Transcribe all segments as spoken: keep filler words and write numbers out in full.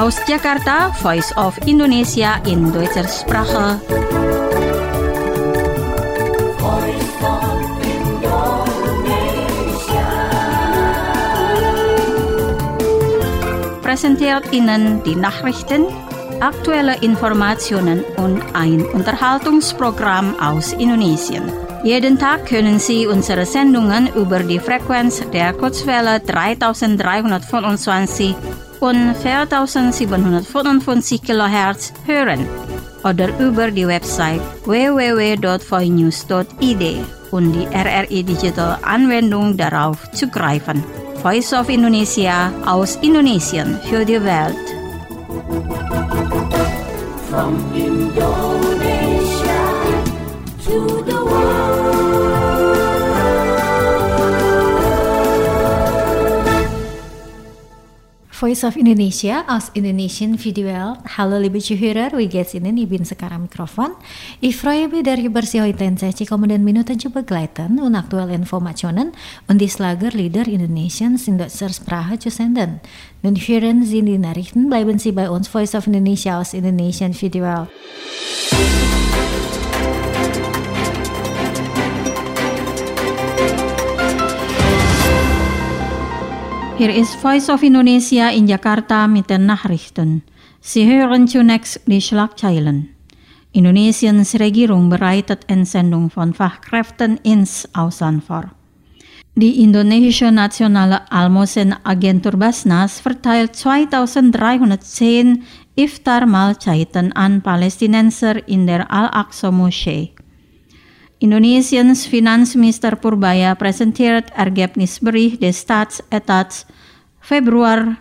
Aus Jakarta, Voice of Indonesia in Deutscher Sprache. Voice of Indonesia. Präsentiert Ihnen die Nachrichten, aktuelle Informationen und ein Unterhaltungsprogramm aus Indonesien. Jeden Tag können Sie unsere Sendungen über die Frequenz der Kurzwelle dreitausenddreihundertfünfundzwanzig und viertausendsiebenhundertfünfundfünfzig Kilohertz hören oder über die Website w w w punkt voinews punkt i d und die R R I Digital Anwendung darauf zugreifen. Voice of Indonesia aus Indonesien für die Welt. From Indonesia to the world. Voice of Indonesia aus Indonesian Video. Hallo liebe Zuhörer, wie geht's Ihnen? Ich bin sekarang Mikrofon. Ich freue mich dari Bersihoiten sechzig kommenden Minuten zu begleiten und aktuelle Informationen und die Schlagerlieder Indonesiens in deutscher Sprache zu senden. Nun hören Sie die Nachrichten, bleiben Sie bei uns, Voice of Indonesia aus Indonesian Video. Hier ist Voice of Indonesia in Jakarta mit den Nachrichten. Sie hören zunächst die Schlagzeilen. Indonesiens Regierung bereitet Entsendung von Fachkräften ins Ausland vor. Die indonesische nationale Almosenagentur Basnas verteilt zweitausenddreihundertzehn Iftar-Mahlzeiten an Palästinenser in der Al-Aqsa-Moschee. Indonesiens Finanzminister Purbaya präsentiert Ergebnisbericht des Staatsetats Februar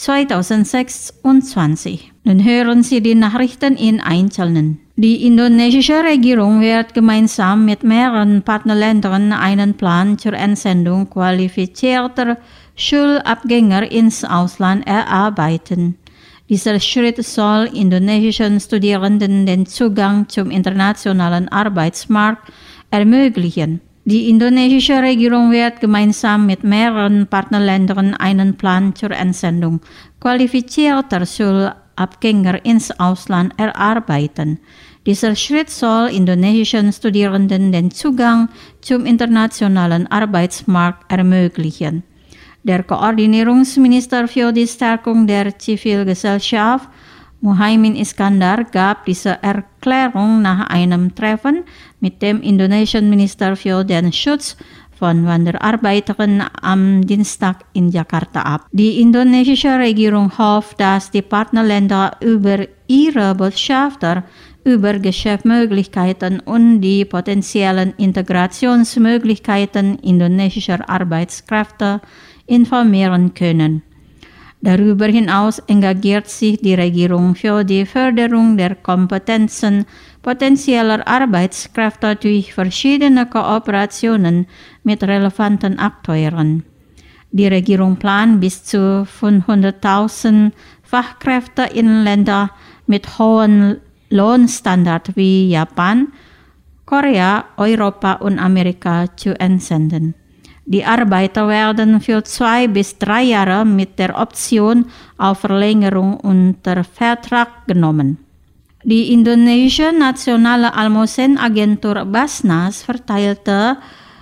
zweitausendsechsundzwanzig. Nun hören Sie die Nachrichten in Einzelnen. Die indonesische Regierung wird gemeinsam mit mehreren Partnerländern einen Plan zur Entsendung qualifizierter Schulabgänger ins Ausland erarbeiten. Dieser Schritt soll indonesischen Studierenden den Zugang zum internationalen Arbeitsmarkt ermöglichen. Die indonesische Regierung wird gemeinsam mit mehreren Partnerländern einen Plan zur Entsendung qualifizierter Schulabgänger ins Ausland erarbeiten. Dieser Schritt soll indonesischen Studierenden den Zugang zum internationalen Arbeitsmarkt ermöglichen. Der Koordinierungsminister für die Stärkung der Zivilgesellschaft, Muhaimin Iskandar, gab diese Erklärung nach einem Treffen mit dem indonesischen Minister für den Schutz von Wanderarbeitern am Dienstag in Jakarta ab. Die indonesische Regierung hofft, dass die Partnerländer über ihre Botschafter über Geschäftsmöglichkeiten und die potenziellen Integrationsmöglichkeiten indonesischer Arbeitskräfte informieren können. Darüber hinaus engagiert sich die Regierung für die Förderung der Kompetenzen potenzieller Arbeitskräfte durch verschiedene Kooperationen mit relevanten Akteuren. Die Regierung plant bis zu fünfhunderttausend Fachkräfte in Länder mit hohen Lohnstandards wie Japan, Korea, Europa und Amerika zu entsenden. Die Arbeiter werden für zwei bis drei Jahre mit der Option auf Verlängerung unter Vertrag genommen. Die indonesische nationale Almosenagentur Basnas verteilte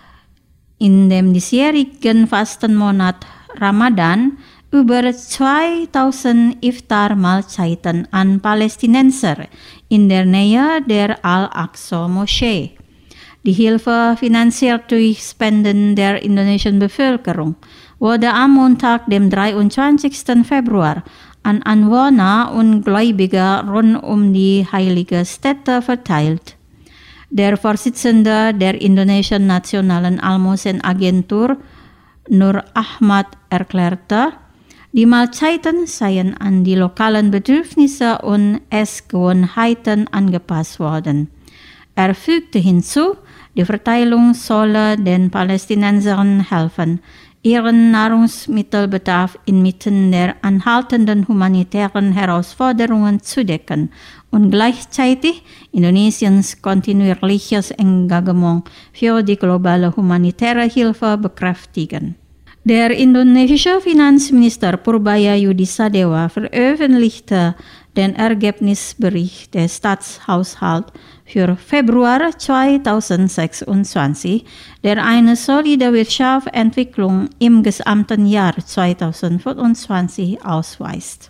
in dem diesjährigen Fastenmonat Ramadan über zweitausend Iftar-Mahlzeiten an Palästinenser in der Nähe der Al-Aqsa-Moschee. Die Hilfe, finanziert durch Spenden der indonesischen Bevölkerung, wurde am Montag, dem dreiundzwanzigsten Februar, an Anwohner und Gläubige rund um die heilige Stätte verteilt. Der Vorsitzende der indonesischen Nationalen Almosenagentur, Nur Ahmad, erklärte, die Mahlzeiten seien an die lokalen Bedürfnisse und Essgewohnheiten angepasst worden. Er fügte hinzu, die Verteilung solle den Palästinensern helfen, ihren Nahrungsmittelbedarf inmitten der anhaltenden humanitären Herausforderungen zu decken und gleichzeitig Indonesiens kontinuierliches Engagement für die globale humanitäre Hilfe bekräftigen. Der indonesische Finanzminister Purbaya Yudisadewa veröffentlichte den Ergebnisbericht des Staatshaushalt für Februar zweitausendsechsundzwanzig, der eine solide Wirtschaftsentwicklung im gesamten Jahr zweitausendfünfundzwanzig ausweist.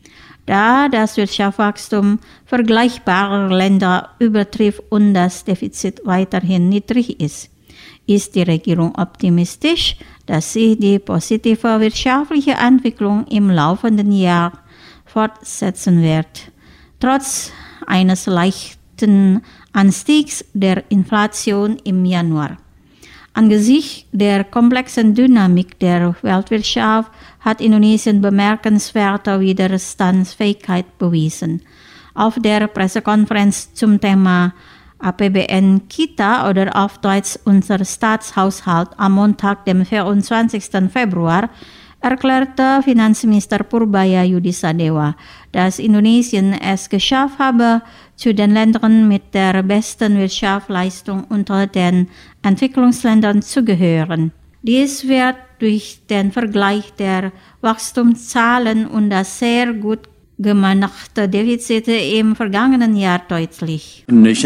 Da das Wirtschaftswachstum vergleichbarer Länder übertrifft und das Defizit weiterhin niedrig ist, ist die Regierung optimistisch, dass sich die positive wirtschaftliche Entwicklung im laufenden Jahr fortsetzen wird, trotz eines leichten Anstiegs der Inflation im Januar. Angesichts der komplexen Dynamik der Weltwirtschaft hat Indonesien bemerkenswerte Widerstandsfähigkeit bewiesen. Auf der Pressekonferenz zum Thema A P B N Kita oder auf Deutsch unser Staatshaushalt am Montag, dem vierundzwanzigsten Februar, erklärte Finanzminister Purbaya Yudisadewa, dass Indonesien es geschafft habe, zu den Ländern mit der besten Wirtschaftsleistung unter den Entwicklungsländern zu gehören. Dies wird durch den Vergleich der Wachstumszahlen und das sehr gut gemachte Defizite im vergangenen Jahr deutlich.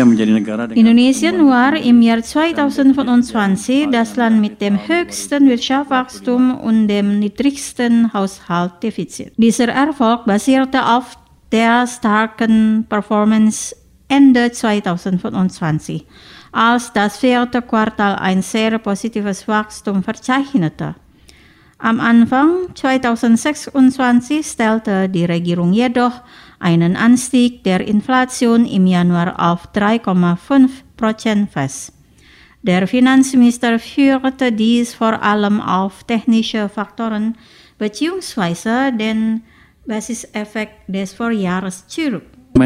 Indonesien war im Jahr zweitausendfünfundzwanzig das Land mit dem höchsten Wirtschaftswachstum und dem niedrigsten Haushaltsdefizit. Dieser Erfolg basierte auf der starken Performance Ende zweitausendfünfundzwanzig, als das vierte Quartal ein sehr positives Wachstum verzeichnete. Am Anfang zweitausendsechsundzwanzig stellte die Regierung jedoch einen Anstieg der Inflation im Januar auf drei Komma fünf Prozent fest. Der Finanzminister führte dies vor allem auf technische Faktoren bzw. den Basiseffekt des Vorjahres zurück.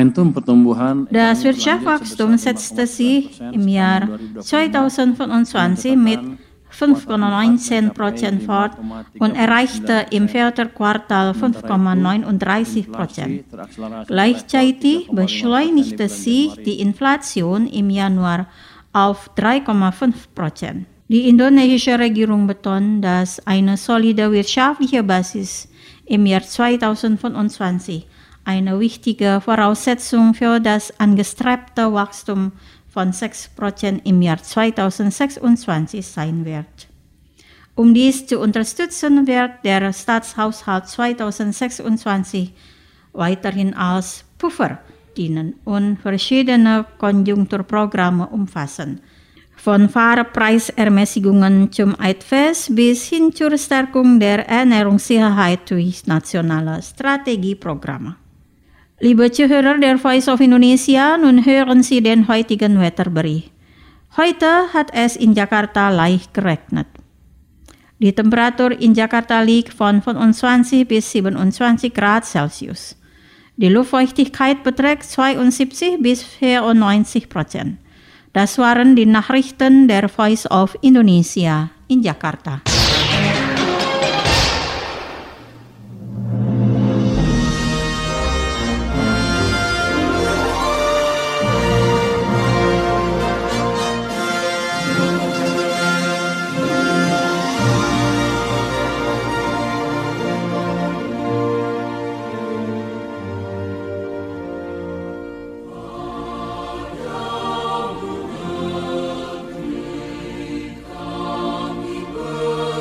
Das Wirtschaftswachstum setzte sich im Jahr zweitausendfünfundzwanzig mit fünf Komma neunzehn Prozent fort und erreichte im vierten Quartal fünf Komma neununddreißig Prozent. Gleichzeitig beschleunigte sich die Inflation im Januar auf drei Komma fünf Prozent. Die indonesische Regierung betont, dass eine solide wirtschaftliche Basis im Jahr zweitausendfünfundzwanzig eine wichtige Voraussetzung für das angestrebte Wachstum von sechs Prozent im Jahr zweitausendsechsundzwanzig sein wird. Um dies zu unterstützen, wird der Staatshaushalt zweitausendsechsundzwanzig weiterhin als Puffer dienen und verschiedene Konjunkturprogramme umfassen, von Fahrpreisermäßigungen zum Eidfest bis hin zur Stärkung der Ernährungssicherheit durch nationale Strategieprogramme. Liebe Zuhörer der Voice of Indonesia, nun hören Sie den heutigen Wetterbericht. Heute hat es in Jakarta leicht geregnet. Die Temperatur in Jakarta liegt von fünfundzwanzig bis siebenundzwanzig Grad Celsius. Die Luftfeuchtigkeit beträgt zweiundsiebzig bis vierundneunzig Prozent. Das waren die Nachrichten der Voice of Indonesia in Jakarta. Kami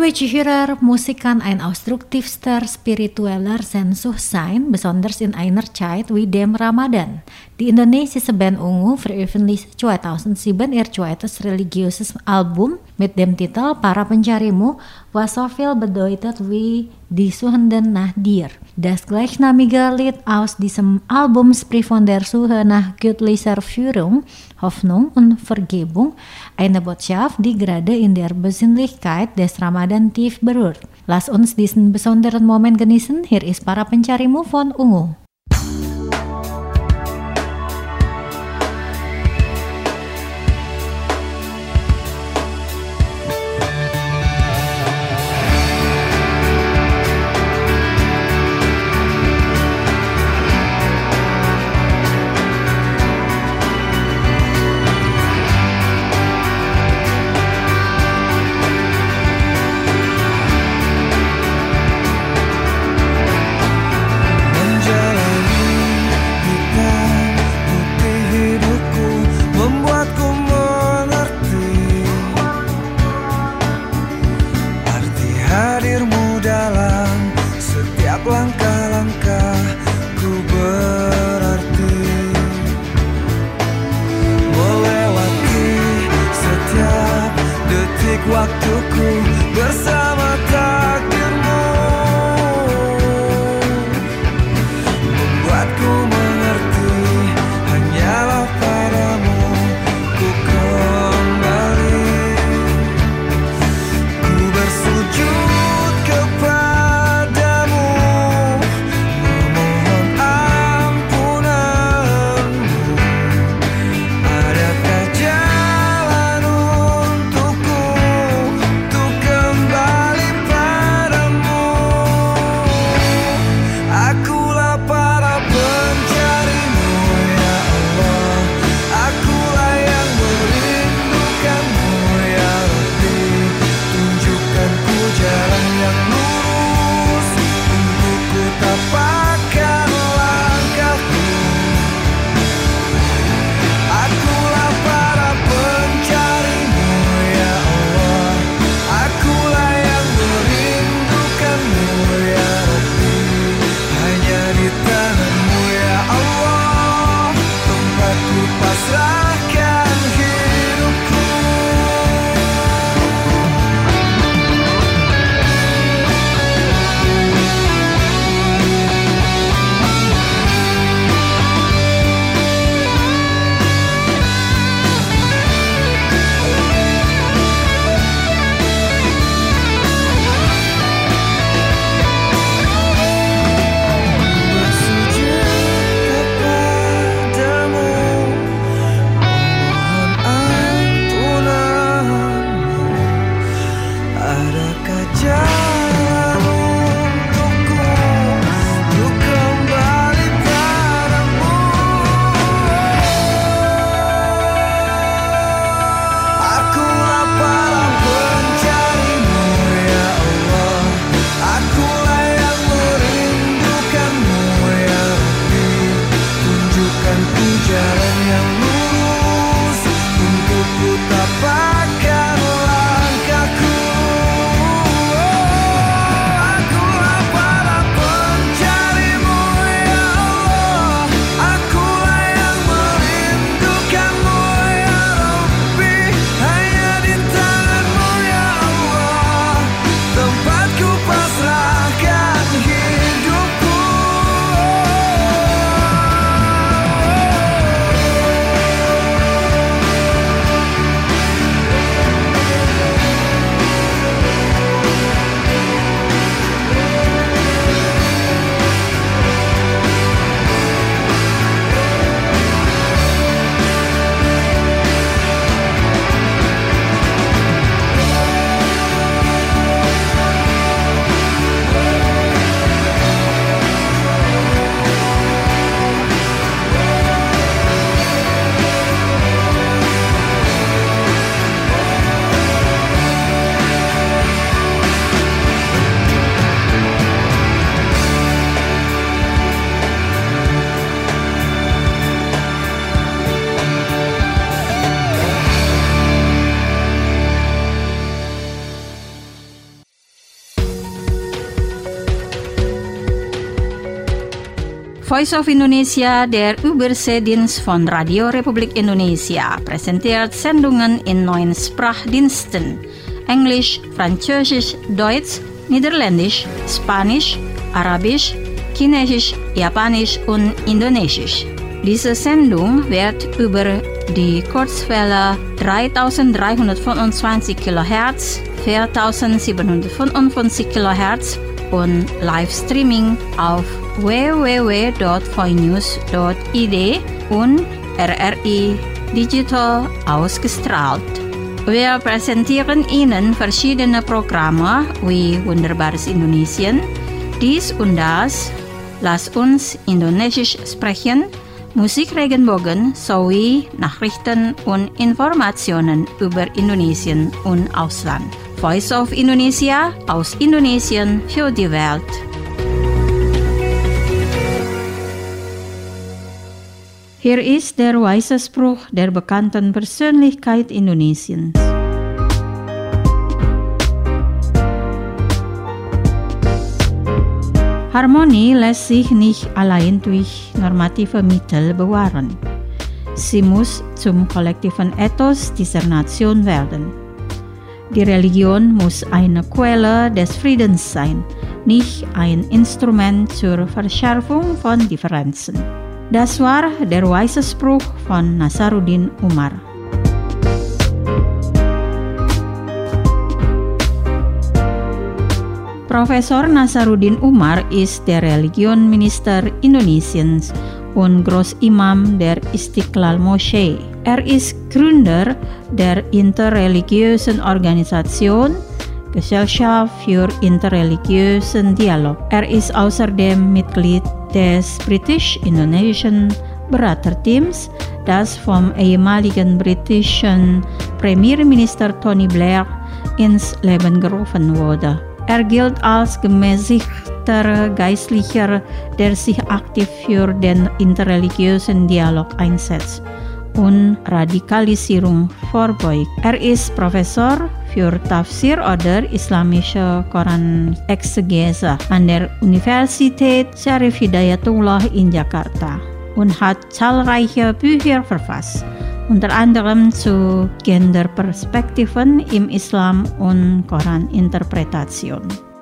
liebe Zuhörer, Musik kann ein ausdrucktivster spiritueller Sehnsucht sein, besonders in einer Zeit wie dem Ramadan. Die indonesische Band Ungu veröffentlichte zweitausendsieben ihr zweites religiöses Album mit dem Titel Para Pencarimu, was so viel bedeutet wie Die Suchenden nach dir. Das gleichnamige Lied aus diesem Album spricht von der Suche nach göttlicher Führung, Hoffnung und Vergebung, eine Botschaft, die gerade in der Besinnlichkeit des Ramadan tief berührt. Lass uns diesen besonderen Moment genießen. Hier ist Para Pencarimu von Ungu. Menjalani Voice of Indonesia, der Überseedienst von Radio Republik Indonesia, präsentiert Sendungen in neun Sprachdiensten: Englisch, Französisch, Deutsch, Niederländisch, Spanisch, Arabisch, Chinesisch, Japanisch und Indonesisch. Diese Sendung wird über die Kurzwelle dreitausenddreihundertfünfundzwanzig Kilohertz, viertausendsiebenhundertfünfundfünfzig Kilohertz und Livestreaming auf w w w punkt voinews punkt i d und R R I Digital ausgestrahlt. Wir präsentieren Ihnen verschiedene Programme wie Wunderbares Indonesien, dies und das, Lass uns Indonesisch sprechen, Musik Regenbogen sowie Nachrichten und Informationen über Indonesien und Ausland. Voice of Indonesia aus Indonesien für die Welt. Hier ist der weise Spruch der bekannten Persönlichkeit Indonesiens. Harmonie lässt sich nicht allein durch normative Mittel bewahren. Sie muss zum kollektiven Ethos dieser Nation werden. Die Religion muss eine Quelle des Friedens sein, nicht ein Instrument zur Verschärfung von Differenzen. Das war der weise Spruch von Nasaruddin Umar. Professor Nasaruddin Umar ist der Religionminister Indonesiens und Großimam der Istiqlal Moschee. Er ist Gründer der interreligiösen Organisation Gesellschaft für interreligiösen Dialog. Er ist außerdem Mitglied des britisch-indonesischen Beraterteams, das vom ehemaligen britischen Premierminister Tony Blair ins Leben gerufen wurde. Er gilt als gemäßigter Geistlicher, der sich aktiv für den interreligiösen Dialog einsetzt und Radikalisierung vorbeugt. Er ist Professor für Tafsir oder islamische Koranexegese an der Universität Syarif Hidayatullah in Jakarta und hat zahlreiche Bücher verfasst, unter anderem zu Genderperspektiven im Islam und Koraninterpretation.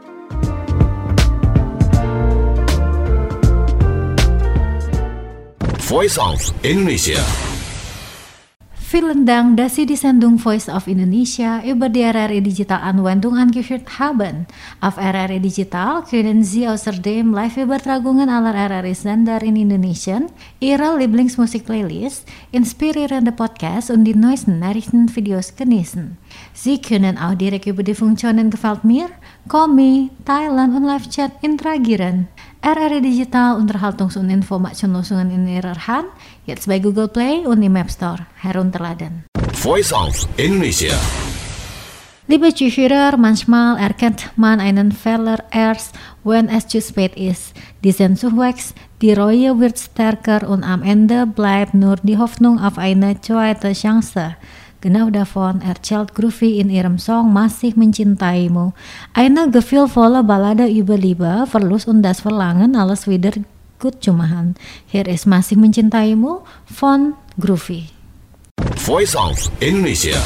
Voice of Indonesia. Vielen Dank, dass Sie die Sendung Voice of Indonesia über die R R I Digital Anwendung angehört haben. Auf R R I Digital können Sie außerdem Live-Übertragungen aller R R I-Sender in Indonesien, Ihre Lieblingsmusik-Playlist, inspirierende Podcasts und die neuesten Nachrichtenvideos genießen. Sie können auch direkt über die Funktionen Gefällt mir, Komi, Thailand und Live-Chat interagieren. R R I Digital Unterhaltungs- und Informationslösungen in Ihrer Hand, jetzt bei Google Play und im App Store herunterladen. Voice of Indonesia. Liebe Zuhörer, manchmal erkennt man einen Fehler erst, wenn es zu spät ist. Diesen Zuwachs, die Reue wird stärker und am Ende bleibt nur die Hoffnung auf eine zweite Chance. Genau davon erzählt Groovy in ihrem Song Masih Mencintaimu. Eine gefühlvolle Ballade über Liebe, Verlust und das Verlangen, alles wieder gut zu machen. Hier ist Masih Mencintaimu von Groovy. Voice of Indonesia.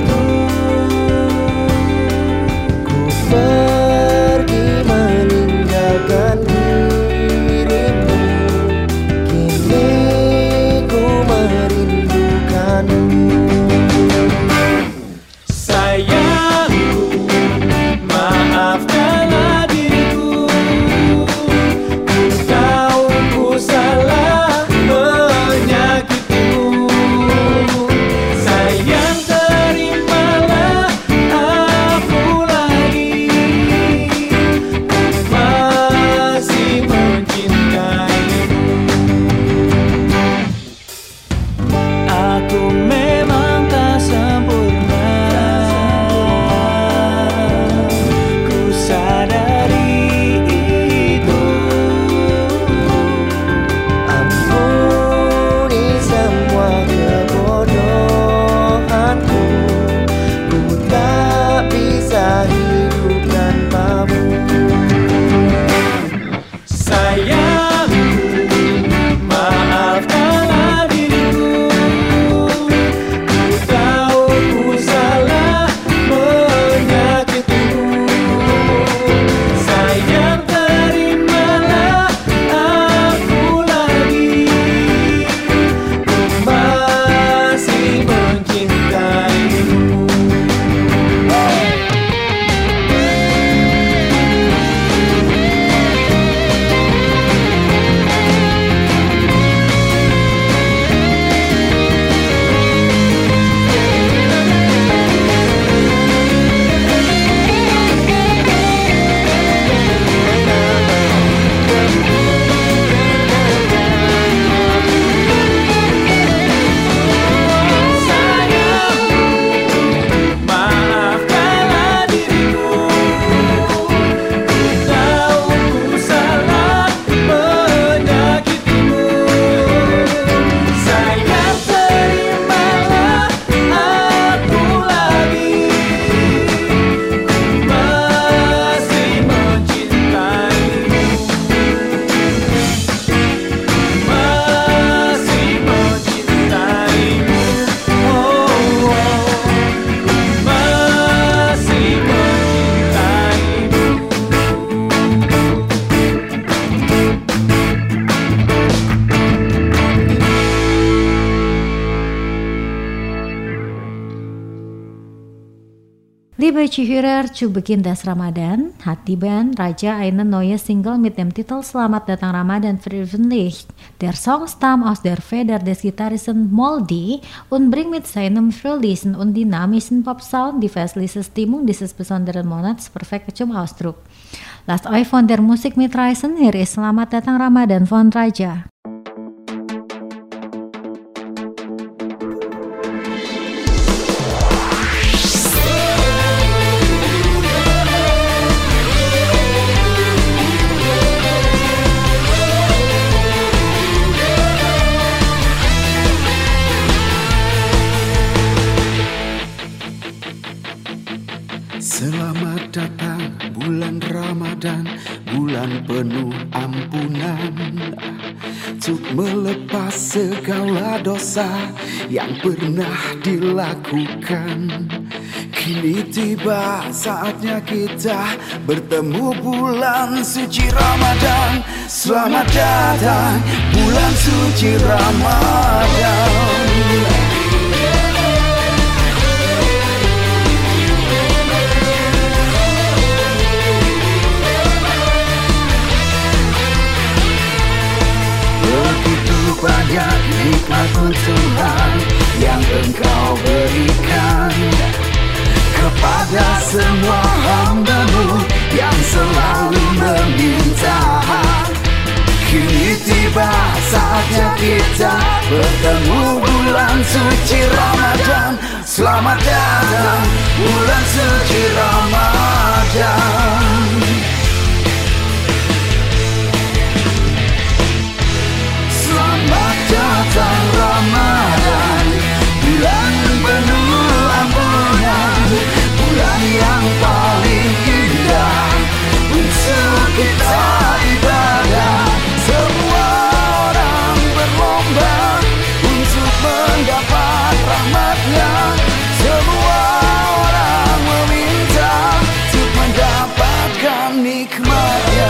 Pergi meninggalkan Liebe Zuhörer, zu Beginn des Ramadan hat die Band Raja eine neue Single mit dem Titel Selamat Datang Ramadan veröffentlicht. Der Song stammt aus der Feder des Gitarristen Moldy und bringt mit seinem fröhlichen und dynamischen Popsound die festliche Stimmung dieses besonderen Monats perfekt zum Ausdruck. Lasst euch von der Musik mitreißen, hier ist Selamat Datang Ramadan von Raja. Selamat datang bulan Ramadan, bulan penuh ampunan, untuk melepas segala dosa yang pernah dilakukan. Kini tiba saatnya kita bertemu bulan suci Ramadan. Selamat datang bulan suci Ramadan. Banyak nikmat Tuhan yang Engkau berikan kepada semua hamba-Mu yang selalu meminta. Kini tiba saatnya kita bertemu bulan suci Ramadan. Selamat datang bulan suci Ramadan. Selamat datang Ramadan, bulan penuh ampunan, bulan yang paling indah untuk kita ibadah. Semua orang berlomba untuk mendapat rahmat-Nya. Semua orang meminta untuk mendapatkan nikmat-Nya.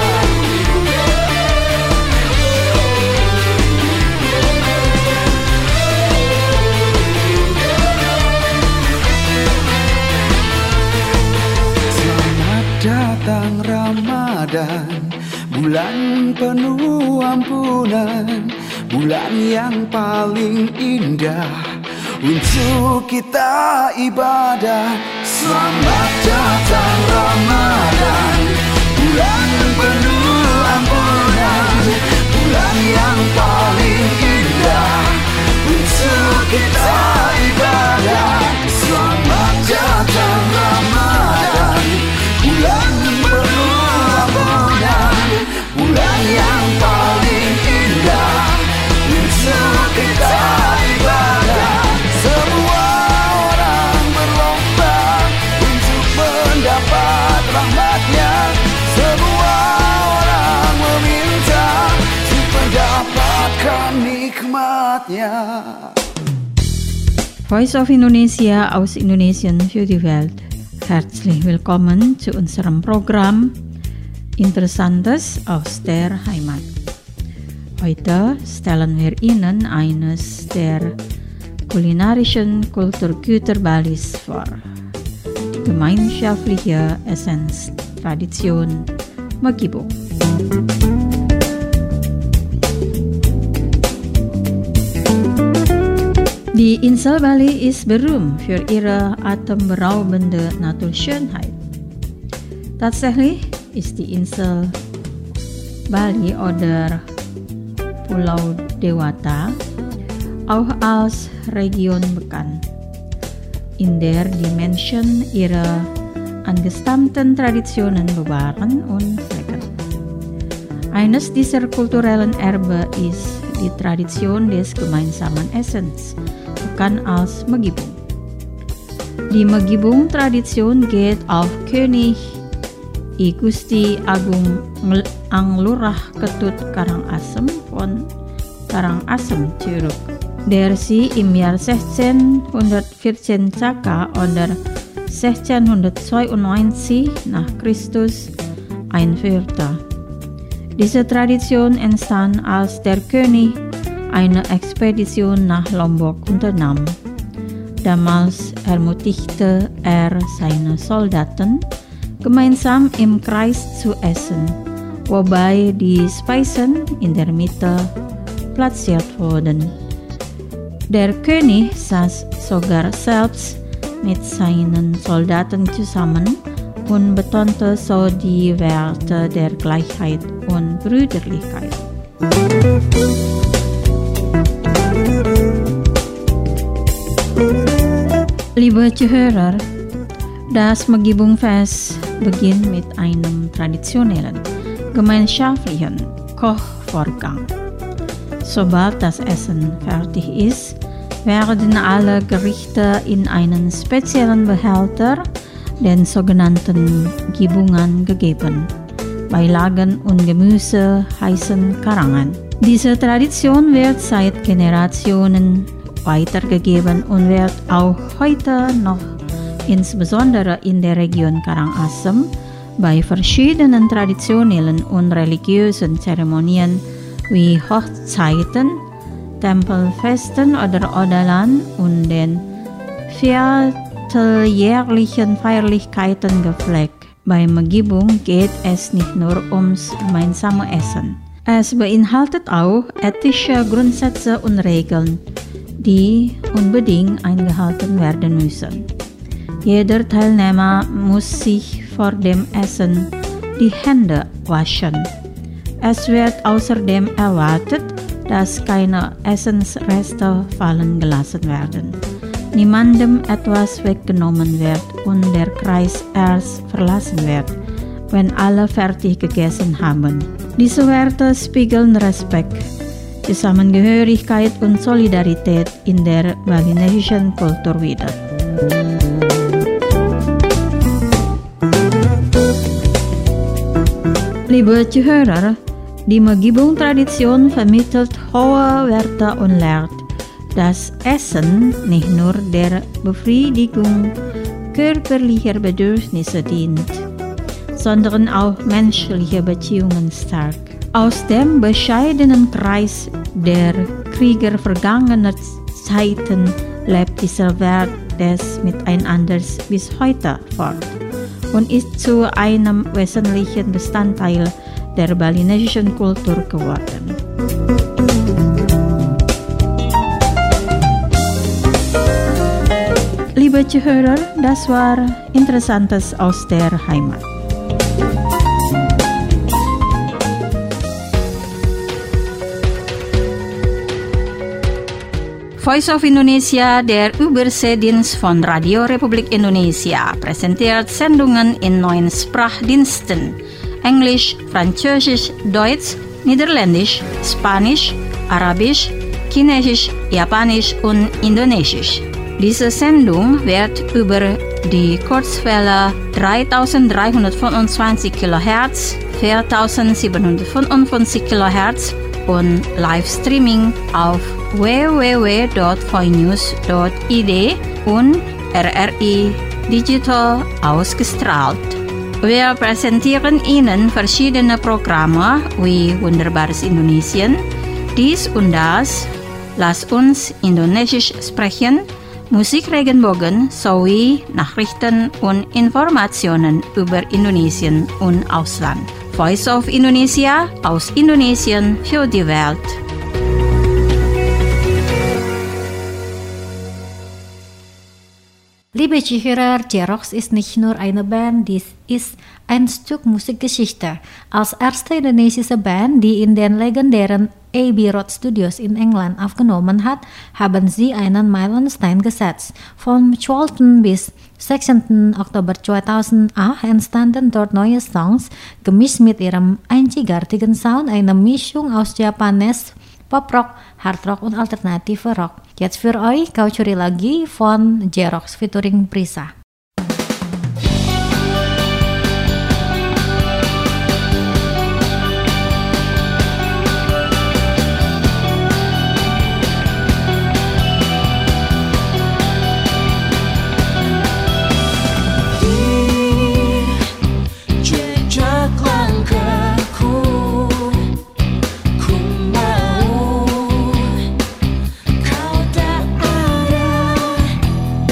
Datang Ramadan, bulan penuh ampunan, bulan yang paling indah untuk kita ibadah. Selamat datang Ramadan, bulan penuh ampunan, bulan yang paling indah untuk kita ibadah. Selamat datang Ramadan, bulan penuh ampunan, bulan yang paling indah untuk kita ibadah. Semua orang berlomba untuk mendapat rahmat-Nya. Semua orang meminta untuk mendapatkan nikmat-Nya. Voice of Indonesia aus Indonesian für die Welt. Herzlich willkommen zu unserem Programm Interessantes aus der Heimat. Heute stellen wir Ihnen eines der kulinarischen Kulturgüter Balis vor. Die gemeinschaftliche Essenstradition Megibung. Die Insel Bali ist berühmt für ihre atemberaubende Naturschönheit. Tatsächlich ist die Insel Bali oder Pulau Dewata auch als Region bekannt, in der die Menschen ihre angestammten Traditionen bewahren und pflegen. Eines dieser kulturellen Erbe ist die Tradition des gemeinsamen Essens, bekannt als Megibung. Die Megibung-Tradition geht auf König I Gusti Agung Anglurah Ketut Karangasem von Karangasem zurück, der sie im Jahr sechzehnhundertvierzehn ca. oder sechzehnhundertzweiundneunzig nach Christus einführte. Diese Tradition entstand, als der König eine Expedition nach Lombok unternahm. Damals ermutigte er seine Soldaten, gemeinsam im Kreis zu essen, wobei die Speisen in der Mitte platziert wurden. Der König saß sogar selbst mit seinen Soldaten zusammen und betonte so die Werte der Gleichheit und Brüderlichkeit. Liebe Zuhörer, das Magibungfest beginnt mit einem traditionellen, gemeinschaftlichen Kochvorgang. Sobald das Essen fertig ist, werden alle Gerichte in einen speziellen Behälter, den sogenannten Gibungan, gegeben. Beilagen und Gemüse heißen Karangan. Diese Tradition wird seit Generationen weitergegeben und wird auch heute noch insbesondere in der Region Karangasem bei verschiedenen traditionellen und religiösen Zeremonien wie Hochzeiten, Tempelfesten oder Odalan und den vierteljährlichen Feierlichkeiten gepflegt. Bei Magibung geht es nicht nur ums gemeinsame Essen. Es beinhaltet auch ethische Grundsätze und Regeln, die unbedingt eingehalten werden müssen. Jeder Teilnehmer muss sich vor dem Essen die Hände waschen. Es wird außerdem erwartet, dass keine Essensreste fallen gelassen werden, niemandem etwas weggenommen wird und der Kreis erst verlassen wird, wenn alle fertig gegessen haben. Diese Werte spiegeln Respekt, Zusammengehörigkeit und Solidarität in der balinesischen Kultur wider. Liebe Zuhörer, die Magibung-Tradition vermittelt hohe Werte und lehrt, dass Essen nicht nur der Befriedigung körperlicher Bedürfnisse dient, sondern auch menschliche Beziehungen stärkt. Aus dem bescheidenen Kreis der Krieger vergangener Zeiten lebt dieser Wert des Miteinanders bis heute fort und ist zu einem wesentlichen Bestandteil der balinesischen Kultur geworden. Liebe Zuhörer, das war Interessantes aus der Heimat. Voice of Indonesia, der Überseedienst von Radio Republik Indonesia, präsentiert Sendungen in neun Sprachdiensten: Englisch, Französisch, Deutsch, Niederländisch, Spanisch, Arabisch, Chinesisch, Japanisch und Indonesisch. Diese Sendung wird über die Kurzwelle dreitausenddreihundertfünfundzwanzig Kilohertz, viertausendsiebenhundertfünfundfünfzig Kilohertz und Livestreaming auf w w w punkt voinews punkt i d und R R I Digital ausgestrahlt. Wir präsentieren Ihnen verschiedene Programme wie Wunderbares Indonesien, dies und das, Lass uns Indonesisch sprechen, Musikregenbogen sowie Nachrichten und Informationen über Indonesien und Ausland. Voice of Indonesia aus Indonesien für die Welt. Liebe Zuhörer, Jerox ist nicht nur eine Band, dies ist ein Stück Musikgeschichte. Als erste indonesische Band, die in den legendären Abbey Road Studios in England aufgenommen hat, haben sie einen Meilenstein gesetzt. Vom zwölften bis sechzehnten Oktober zweitausendacht entstanden dort neue Songs, gemischt mit ihrem einzigartigen Sound, eine Mischung aus Japanes, Pop-Rock, Hardrock und alternative Rock. Jetzt für euch Kau Curi Lagi von Jerox featuring Prisa. Kau tak ada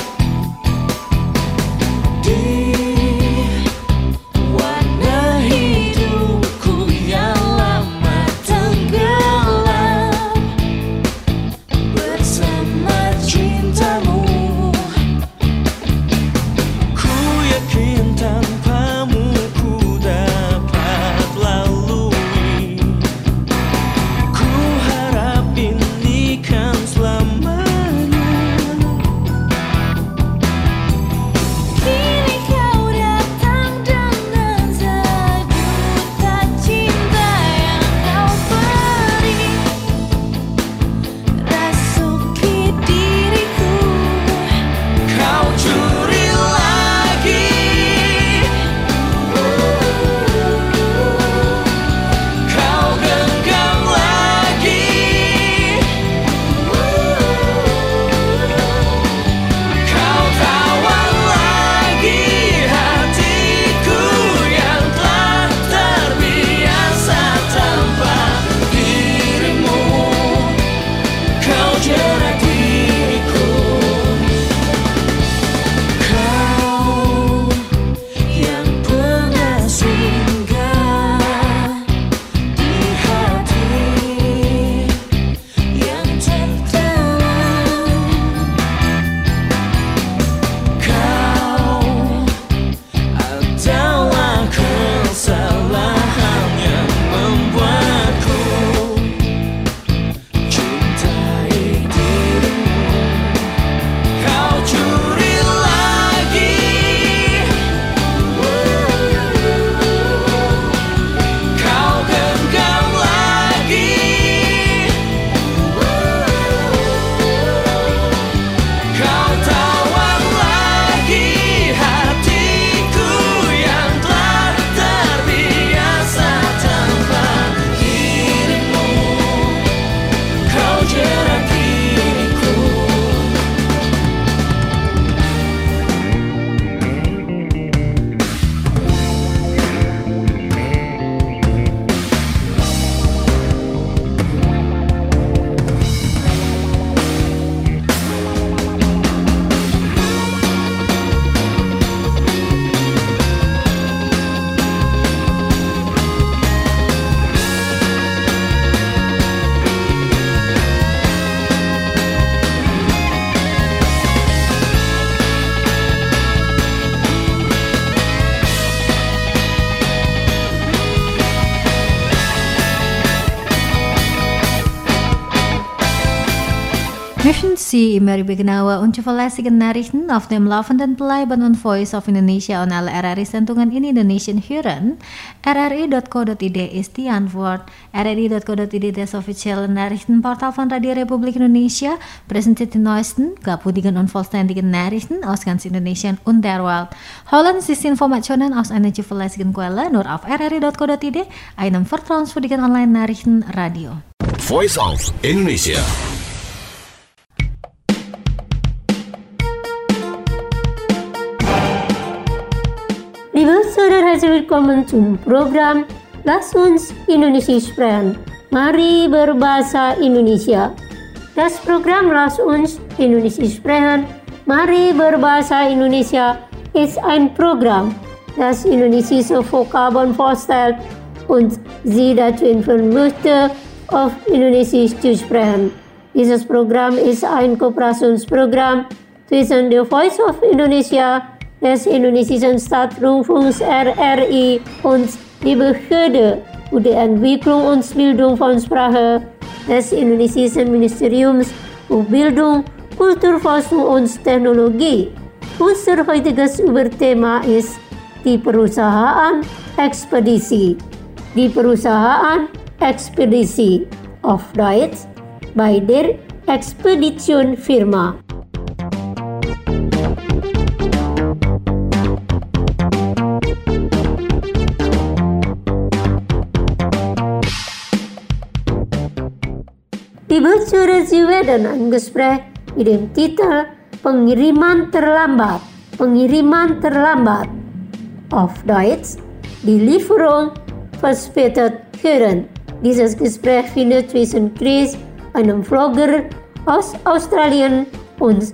Möchten Sie immer über genaue und zuverlässige Nachrichten auf dem Laufenden bleiben und Voice of Indonesia und alle R R I-Sendungen in Indonesian hören? R R I dot co dot I D ist die Antwort. R R I dot co dot I D, das offizielle Nachrichtenportal von Radio Republik Indonesia, präsentiert die neuesten, glaubwürdigen und vollständigen Nachrichten aus ganz Indonesien und der Welt. Holen Sie Informationen aus einer zuverlässigen Quelle nur auf R R I dot co dot I D, einem vertrauenswürdigen Online-Nachrichten Radio. Voice of Indonesia. Liebe Saudara, herzlich willkommen zum Programm Lass uns Indonesia sprechen. Mari berbahasa Indonesia. Das Programm Lass uns Indonesia sprechen. Mari berbahasa Indonesia ist ein Programm, das indonesische Vokabeln vorstellt und Sie dazu informieren möchte, auf Indonesisch zu sprechen. Dieses Programm ist ein Kooperationsprogramm zwischen der Voice of Indonesia, des indonesischen Staatsrundfunks R R I und die Behörde für die Entwicklung und Bildung von Sprache des indonesischen Ministeriums für Bildung, Kulturforschung und Technologie. Unser heutiges Überthema ist die Perusahaan Expedisi. Die Perusahaan Expedisi, auf Deutsch bei der Expedition Firma. Liebe Zuhörer, Sie werden ein Gespräch mit dem Titel Pengiriman terlambat. Pengiriman terlambat. Auf Deutsch, die Lieferung verspätet hören. Dieses Gespräch findet zwischen Chris, einem Vlogger aus Australien, und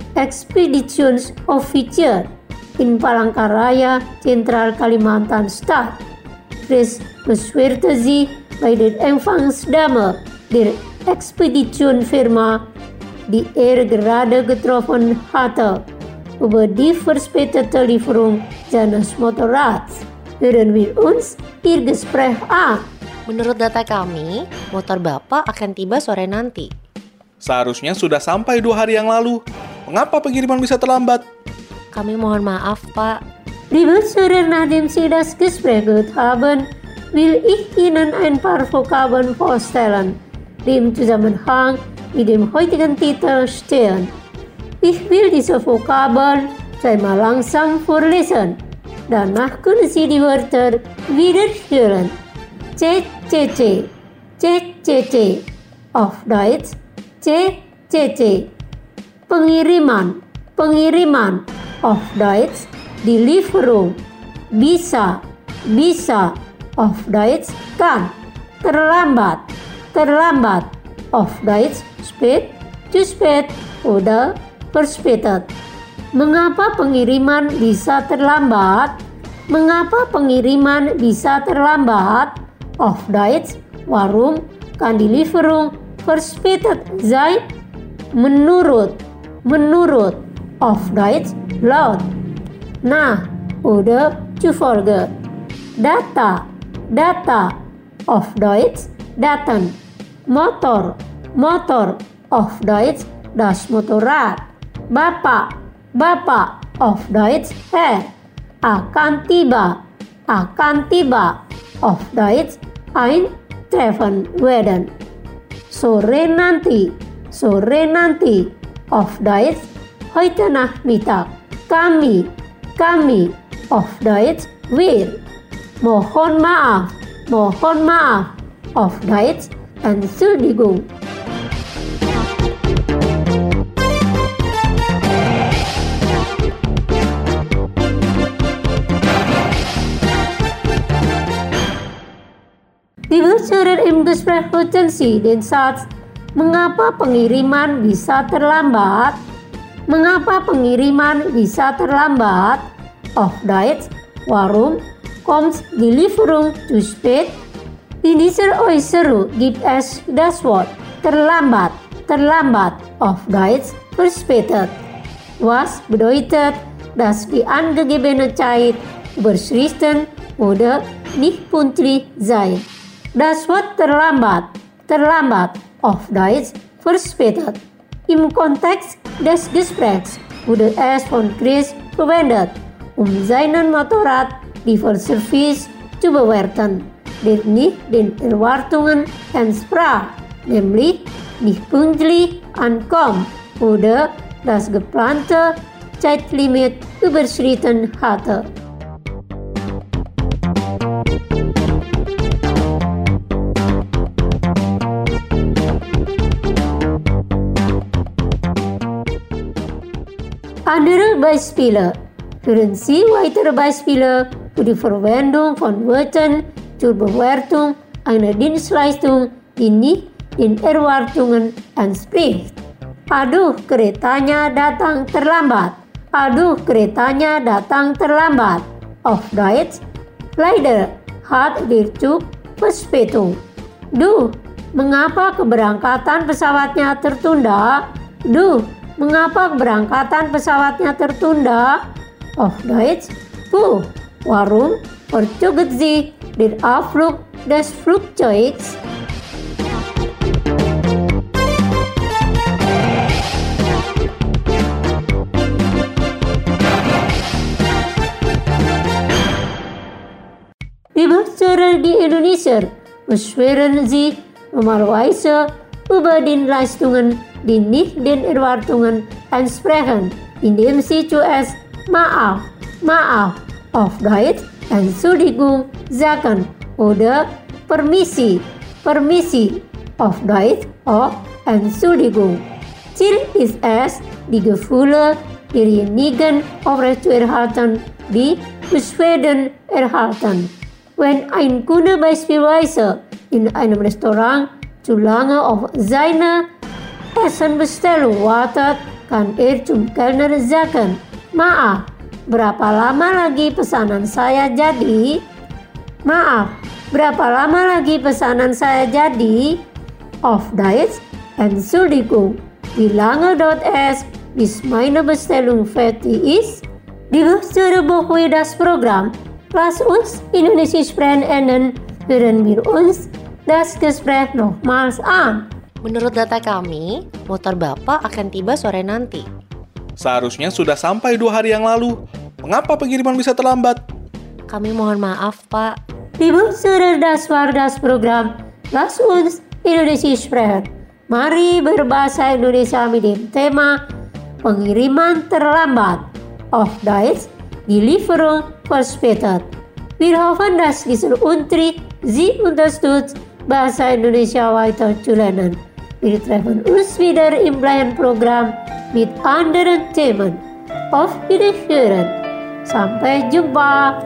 Expeditionsoffizier in Palangkaraya, Zentral Kalimantan statt. Chris beschwerte sich bei der Empfangsdame der Expeditionsfirma, die er gerade getroffen hatte, über die verspätete Lieferung seines Motorrads. Hören wir uns Ihr Gespräch an. Menurut data kami, motor Bapak akan tiba sore nanti. Seharusnya sudah sampai dua hari yang lalu. Mengapa pengiriman bisa terlambat? Kami mohon maaf, Pak. Liebe Zuhörer, nachdem Sie das Gespräch gehört haben, will ich Ihnen ein paar Vokabeln vorstellen, die im Zusammenhang mit dem heutigen Titel stehen. Ich will diese Vokabeln zweimal langsam vorlesen. Danach können Sie die Wörter wiederhören. C C C, C C C, auf Deutsch C C C. Pengiriman, pengiriman, auf Deutsch die Lieferung. Bisa, bisa, auf Deutsch kann. Terlambat, terlambat, auf Deutsch spät, zu spät oder verspätet. Mengapa pengiriman bisa terlambat? Mengapa pengiriman bisa terlambat? Auf Deutsch, warum kann die Lieferung verspätet sein? Menurut, menurut, auf Deutsch laut. Nah oder zufolge. Data, data, auf Deutsch Daten. Motor, motor, auf Deutsch das Motorrad. Bapak, bapak, auf Deutsch Herr. Akan tiba, akan tiba, auf Deutsch eintreffen werden. Sore nanti, sore nanti, auf Deutsch heute Nachmittag. Kami, kami, auf Deutsch wir. Mohon maaf, mohon maaf, auf Deutsch Entschuldigung. Liebe Zuhörer, im Gespräch hörten Sie den Satz, mengapa pengiriman bisa terlambat? Mengapa pengiriman bisa terlambat? Auf Deutsch, warum kommt die Lieferung zu spät? In dieser Äußerung gibt es das Wort terlambat, terlambat, auf Deutsch verspätet, was bedeutet, dass die angegebene Zeit überschritten oder nicht pünktlich sein. Das Wort terlambat, terlambat, auf Deutsch verspätet, im Kontext des Gesprächs wurde es von Chris verwendet, um seinen Motorrad die Service zu bewerten, der nicht den Erwartungen entsprach, nämlich nicht pünktlich ankommt oder das geplante Zeitlimit überschritten hatte. Andere Beispiele. Hören Sie weitere Beispiele für die Verwendung von Wörtern zur Bewertung einer Dienstleistung, die nicht den Erwartungen entspricht. Aduh, keretanya datang terlambat. Aduh, keretanya datang terlambat. Auf Deutsch, leider hat der Zug Verspätung. Duh, mengapa keberangkatan pesawatnya tertunda? Duh, mengapa keberangkatan pesawatnya tertunda? Auf Deutsch, Puh, warum verzögert sich der Abflug des Flugzeugs? Liebe Hörer di Indonesia, beschweren Sie normalerweise über die Leistungen, die nicht den Erwartungen entsprechen, indem Sie zuerst Maaf, Maaf, auf Deutsch Entschuldigung sagen oder Permisi, Permisi, auf Deutsch auch Entschuldigung. Ziel ist es, die Gefühle derjenigen aufrechtzuerhalten, die Beschwerden erhalten. Wenn ein Kunde beispielsweise in einem Restaurant zu lange auf seine Essenbestellung wartet, kann er zum Kellner sagen, Maaf, berapa lama lagi pesanan saya jadi? Maaf, berapa lama lagi pesanan saya jadi? Auf Deutsch, Entschuldigung, wie lange dauert es, bis meine Bestellung fertig ist? Liebe Hörer, bevor das Programm Lass uns Indonesisch sprechen enden, hören wir uns das Gespräch nochmals an. Menurut data kami, motor Bapak akan tiba sore nanti. Seharusnya sudah sampai dua hari yang lalu. Mengapa pengiriman bisa terlambat? Kami mohon maaf, Pak. Liebe Hörer, das war das Programm Lass uns Indonesisch sprechen. Mari berbahasa Indonesia mit dem Thema Pengiriman terlambat. Auf Deutsch, die Lieferung verspätet. Wir hoffen, dass dieser Unterricht Sie unterstützt, Bahasa Indonesia weiter zu lernen. Wir treffen uns wieder im gleichen Programm mit anderen Themen. Auf Wiederhören. Sampai jumpa.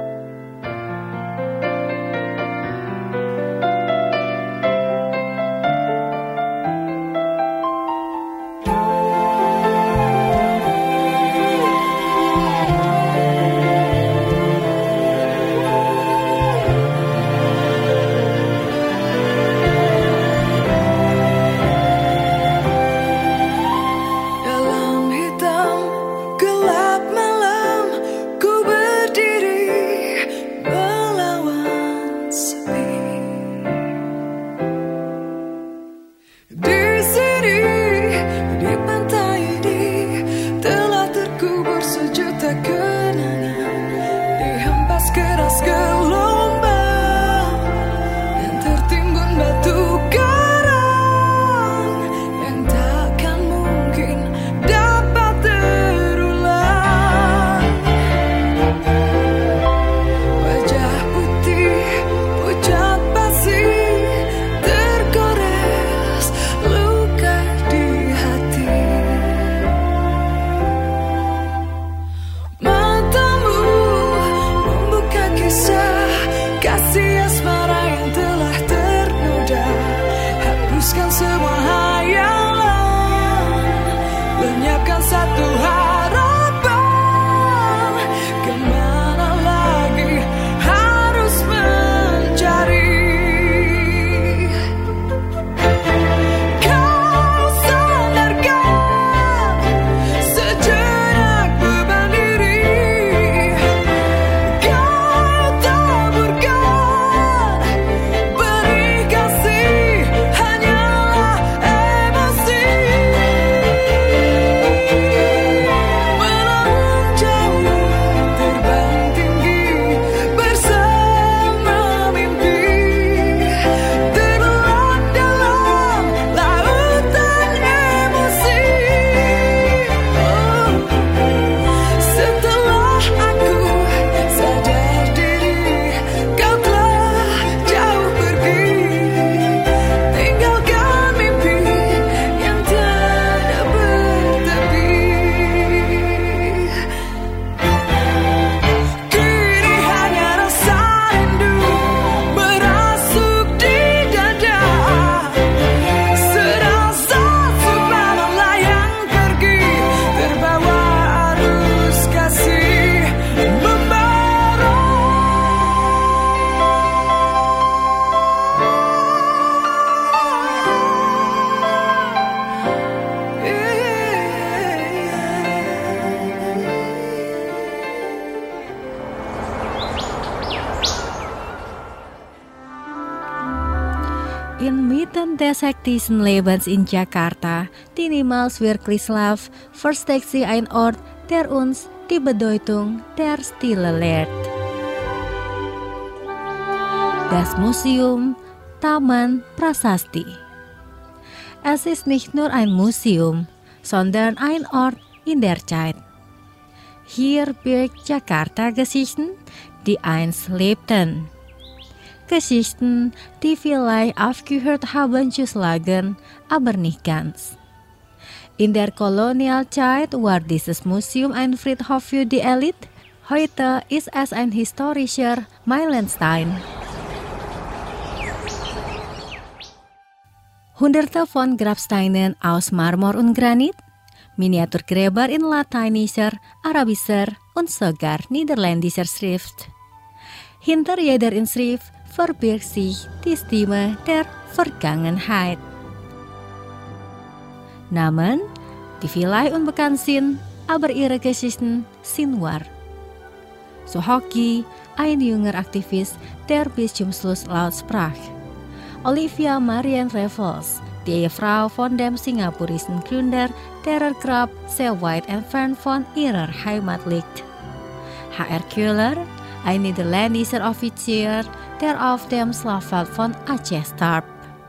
In des hektischen Lebens in Jakarta, die niemals wirklich Schlaf, versteckt sich ein Ort, der uns die Bedeutung der Stille lehrt. Das Museum Taman Prasasti. Es ist nicht nur ein Museum, sondern ein Ort in der Zeit. Hier birgt Jakarta Geschichten, die einst lebten. Geschichten, die vielleicht aufgehört haben zu schlagen, aber nicht ganz. In der Kolonialzeit war dieses Museum ein Friedhof für die Elite. Heute ist es ein historischer Meilenstein. Hunderte von Grabsteinen aus Marmor und Granit, Miniaturgräber in lateinischer, arabischer und sogar niederländischer Schrift. Hinter jeder Inschrift verbirgt sich die Stimme der Vergangenheit. Namen, die vielleicht unbekannt sind, aber ihre Geschichten sind wahr. Sohoki, ein junger Aktivis der Bistumsschluss laut sprach. Olivia Marianne Raffles, die Ehefrau von dem singapurischen Gründer, derer Grab sehr weit entfernt von ihrer Heimat liegt. H R Köhler, ein niederländischer Offizier, der auf dem Slagveld von Aceh starb.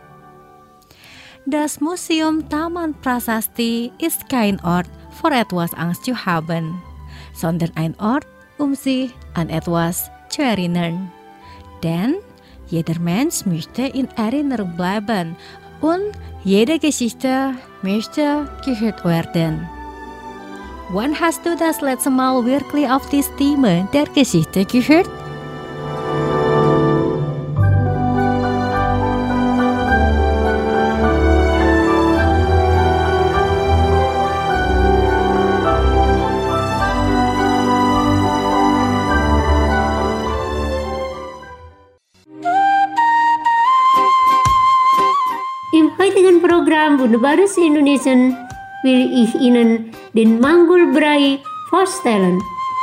Das Museum Taman Prasasti ist kein Ort, vor etwas Angst zu haben, sondern ein Ort, um sich an etwas zu erinnern. Denn jeder Mensch möchte in Erinnerung bleiben und jede Geschichte möchte gehört werden. Wann hast du das letzte Mal wirklich auf die Stimme der Geschichte gehört? Im heutigen Programm Wunderbares Indonesian will ich Ihnen den Manggul-Brei vorstellen.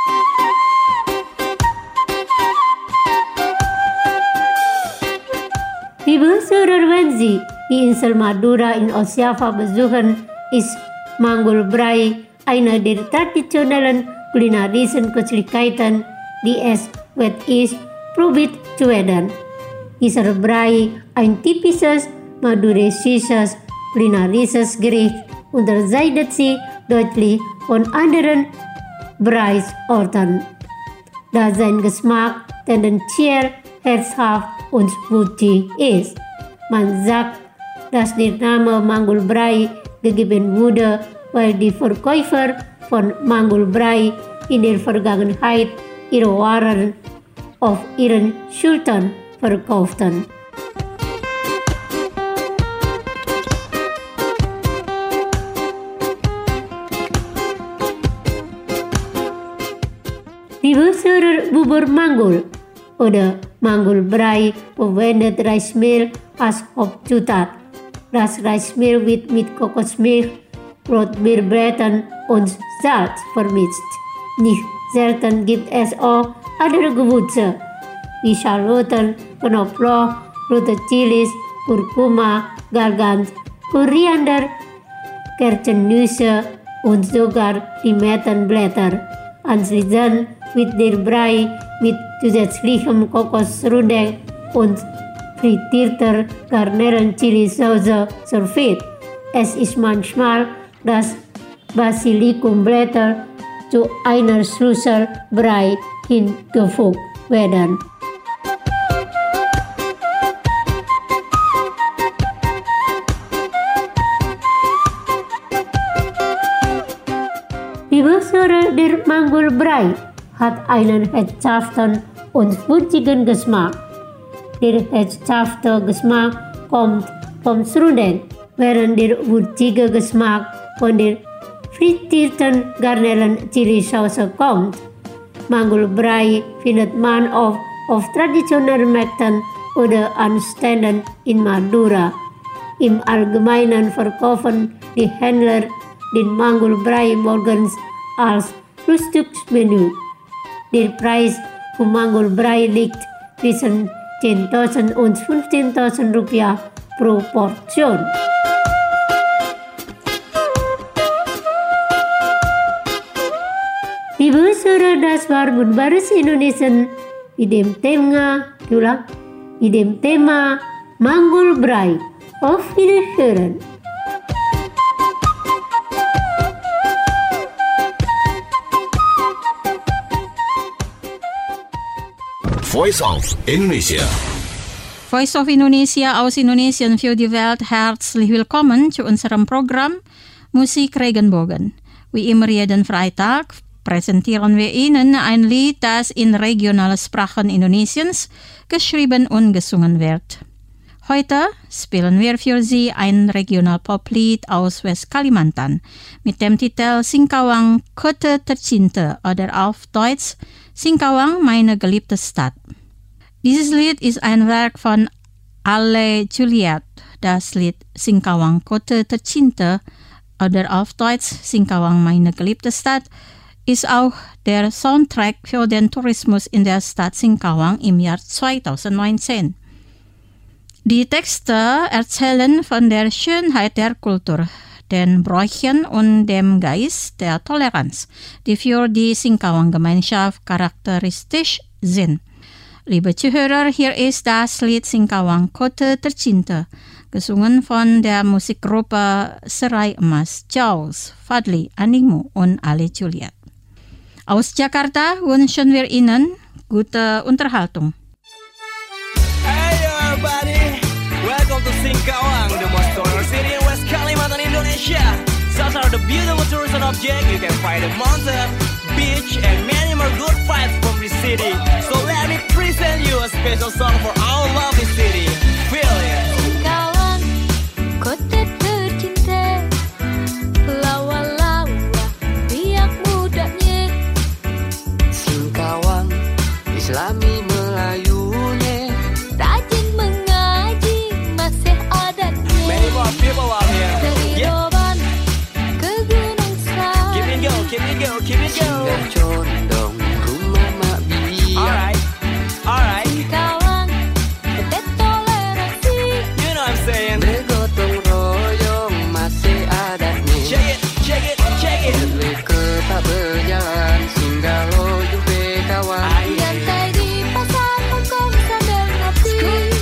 Liebe Hörer, wenn Sie die Insel Madura in Ostjava besuchen, ist Manggul-Brei eine der traditionellen kulinarischen Köstlichkeiten, die es wert ist, probiert zu werden. Dieser Brei, ein typisches maduresisches kulinarisches Gericht, unterscheidet sich deutlich von anderen Breisorten, da sein Geschmack tendenziell herzhaft und würzig ist. Man sagt, dass der Name Manggul-Brei gegeben wurde, weil die Verkäufer von Manggul-Brei in der Vergangenheit ihre Waren auf ihren Schultern verkauften. Liebe Hörer, Bubur Manggul oder Manggul-Brei verwendet Reismehl als Hauptzutat. Das Reismehl wird mit Kokosmilch, Rotbeerblättern und Salz vermischt. Nicht selten gibt es auch andere Gewürze wie Schalotten, Knoblauch, rote Chilis, Kurkuma, Galgans, Koriander, Kerzennüsse und sogar Limettenblätter. Anschließend wird der Brei mit zusätzlichem Kokosrundeng und frittierter Garnelen-Chili-Sauce serviert. Es ist manchmal, dass Basilikumblätter zu einer Schüssel Brei hinzugefügt werden. Liebe Hörer, der Manggul-Brei hat einen herzhaften und würzigen Geschmack. Der herzhafte Geschmack kommt vom Srundeng, während der würzige Geschmack von der frittierten Garnelen-Chili-Sauce kommt. Manggul-Brei findet man oft auf traditionellen Märkten oder an Ständen in Madura. Im Allgemeinen verkaufen die Händler den Manggul-Brei morgens als Frühstücksmenü. Der Preis für Manggul-Brei liegt zwischen zehntausend und fünfzehntausend Rupiah Proportion. Ibu Surah Dasbar Berbaris Indonesian idem tema diulang idem tema Manggul Brai of Indonesian. Voice of Indonesia. Voice of Indonesia aus Indonesien für die Welt herzlich willkommen zu unserem Programm Musik Regenbogen. Wie immer jeden Freitag präsentieren wir Ihnen ein Lied, das in regionalen Sprachen Indonesiens geschrieben und gesungen wird. Heute spielen wir für Sie ein Regional-Poplied aus West-Kalimantan mit dem Titel Singkawang Kota Tercinta oder auf Deutsch Singkawang, meine geliebte Stadt. Dieses Lied ist ein Werk von Ale Juliet. Das Lied Singkawang Kota Tercinta oder auf Deutsch Singkawang, meine geliebte Stadt ist auch der Soundtrack für den Tourismus in der Stadt Singkawang im Jahr zweitausendneunzehn. Die Texte erzählen von der Schönheit der Kultur, den Bräuchen und dem Geist der Toleranz, die für die Singkawang-Gemeinschaft charakteristisch sind. Liebe Zuhörer, hier ist das Lied Singkawang Kota Tercinta, gesungen von der Musikgruppe Serai Emas, Charles, Fadli, Aningmu und Ale Juliet. Aus Jakarta wünschen wir Ihnen gute Unterhaltung. Hey everybody, welcome to Singkawang, the most tourist city in West Kalimantan, Indonesia. Such are the beautiful tourism objects. You can find a mountain, beach, and many more good vibes from the city. So let me present you a special song for our lovely city. Feel it. Singkawang, kota tercinta, lawa-lawa, riak mudanya. Singkawang, Islami Melayunya, Rajin mengaji, masih adatnya. Many more people out here. Dari Yeah. Roban ke Gunung Sra. Keep it go, keep it go, keep it go. dan condong rumah mak biak. Alright, alright. Singkawang, kota toleransi. You know what I'm saying. Bergotong royong masih adatnya. Check it, check it, check it. Seleka tak berjalan, singgah lo jumpa kawan. Nyantai di pasar Hongkong sambil ngopi.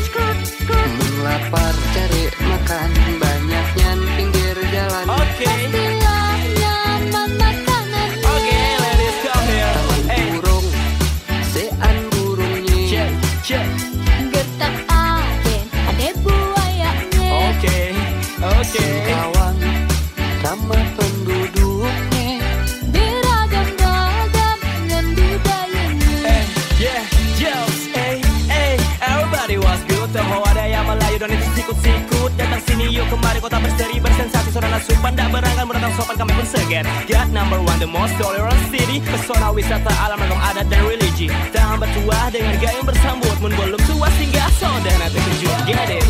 Melapar cari makan, banyaknya pinggir jalan. Okay, Pastilah nyaman makanannya. okay, ladies come here. Hey, Burung, sean burungnya. check, check. Getak aden, ada buayanya. Okay, okay. Singkawang, ramah penduduknya. Beragam-ragam dengan budayanya. Hey, yeah, Jones, hey, hey, everybody was good. Mau ada yang Melayu dan itu sikut-sikut. Datang sini yuk kemari kota berseri bersensasi. Saudara supan tak berangkat mendatang sopan kami pun seger. Get number one the most tolerant city. Pesona wisata alam ragam adat dan religi. Tangan bertuah dengan gayung bersambut. Mun belum tua singgah soda nanti kejut. Get it.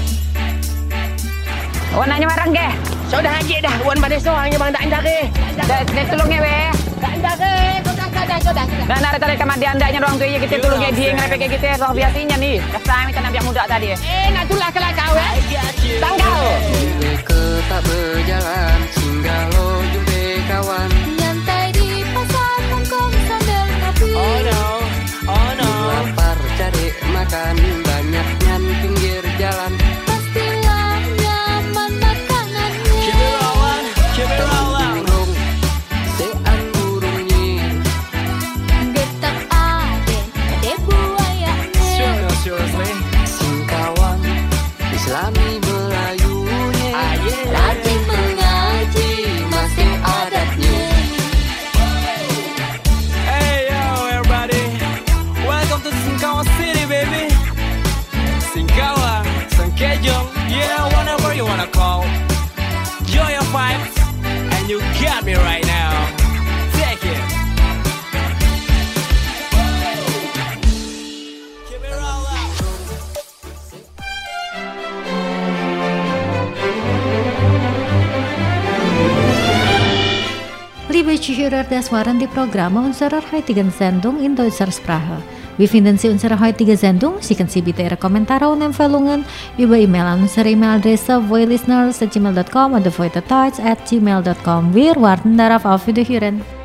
Wan nanya marang ke? Sudah haji dah. Wan pada soang je bang tak anda ke? Dah dah tolongnya we. Tak anda ke? Sudah sudah sudah. Dan ada tadi kemandi andanya doang tu ye kita tolongnya dia ngerepek kita roh biasanya ni. Kasih minta nabi yang muda tadi. Eh nak tulah kelak kau eh. Tangkau. Seleka tak berjalan, singgah lo jumpa kawan. Nyantai di pasar Hongkong sambil ngopi. Oh no, oh no. Lapar cari makan, banyaknya pinggir jalan. Pastilah nyaman makanannya. Keep it rolling, keep it rolling. Burung, sean burungnya. Getak aden, ada buayanya. Sure, no, seriously. Singkawang, Islami Melayunya. Ah, yeah. Rajin mengaji, masih adatnya. Hey yo, everybody, welcome to Singkawang City, baby. Singkawang, Sengkejong, yeah, whatever you wanna call. Enjoy your vibes, and you got me right now. Take it. Keep it rolling. Liebe Zuhörer, das waren die Programme unserer heutigen Sendung in deutscher Sprache. Vi finden sig unsere heutige Sendung. Sie können Sie bitte Ihre Kommentare und Empfehlungen über E-Mail an unsere E-Mail-Adresse voilisteners at gmail dot com oder voitetalks at gmail dot com. Wir warten darauf. Auf Wiederhören.